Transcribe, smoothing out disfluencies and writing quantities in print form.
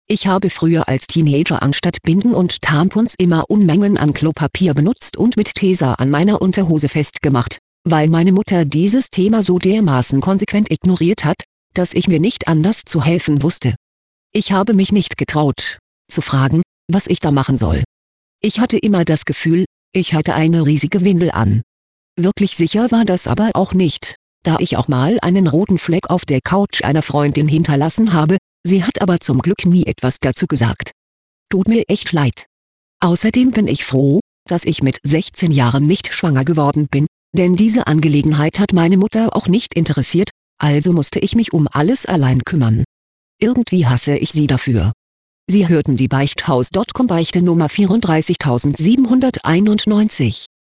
Ich habe früher als Teenager anstatt Binden und Tampons immer Unmengen an Klopapier benutzt und mit Tesa an meiner Unterhose festgemacht, weil meine Mutter dieses Thema so dermaßen konsequent ignoriert hat, dass ich mir nicht anders zu helfen wusste. Ich habe mich nicht getraut, zu fragen, was ich da machen soll. Ich hatte immer das Gefühl, ich hatte eine riesige Windel an. Wirklich sicher war das aber auch nicht, da ich auch mal einen roten Fleck auf der Couch einer Freundin hinterlassen habe, sie hat aber zum Glück nie etwas dazu gesagt. Tut mir echt leid. Außerdem bin ich froh, dass ich mit 16 Jahren nicht schwanger geworden bin, denn diese Angelegenheit hat meine Mutter auch nicht interessiert, also musste ich mich um alles allein kümmern. Irgendwie hasse ich sie dafür. Sie hörten die Beichthaus.com Beichte Nummer 34791.